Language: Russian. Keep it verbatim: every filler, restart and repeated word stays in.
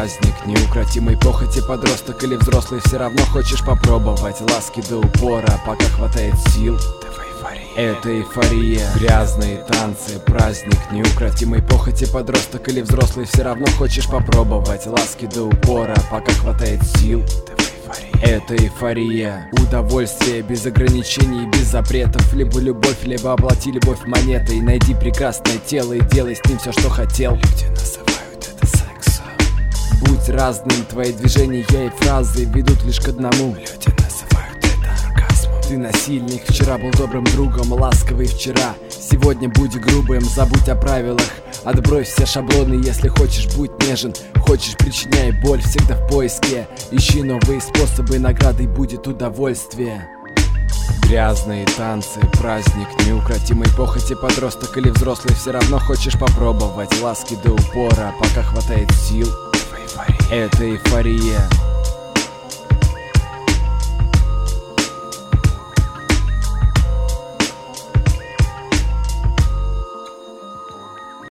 праздник неукротимой похоти. Подросток или взрослый, все равно хочешь попробовать ласки до упора, пока хватает сил. Это эйфория, грязные танцы, праздник неукротимой похоти. Подросток или взрослый, все равно хочешь попробовать ласки до упора, пока хватает сил. Это эйфория, удовольствие без ограничений и без запретов. Либо любовь, либо оплати любовь монетой. Найди прекрасное тело и делай с ним все, что хотел. Люди называют это сексом. Будь разным, твои движения и фразы ведут лишь к одному. Люди называют это оргазмом. Ты насильник, вчера был добрым другом, ласковый вчера. Сегодня будь грубым, забудь о правилах. Отбрось все шаблоны, если хочешь, будь нежен. Хочешь, причиняй боль, всегда в поиске. Ищи новые способы, наградой будет удовольствие. Грязные танцы, праздник неукротимой похоти. Подросток или взрослый, все равно хочешь попробовать ласки до упора, пока хватает сил. Это эйфория.